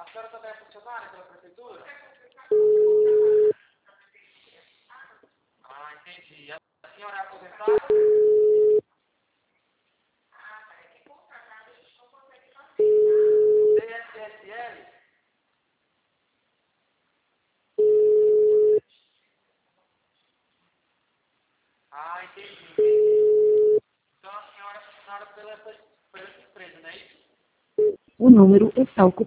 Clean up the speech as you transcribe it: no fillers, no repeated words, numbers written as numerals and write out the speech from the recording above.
senhora também é funcionária pela prefeitura? Ah, entendi. A senhora é aposentada? DSSL? Ah, entendi. Então a senhora é funcionária pela essa empresa, não é isso? O número está ocupado.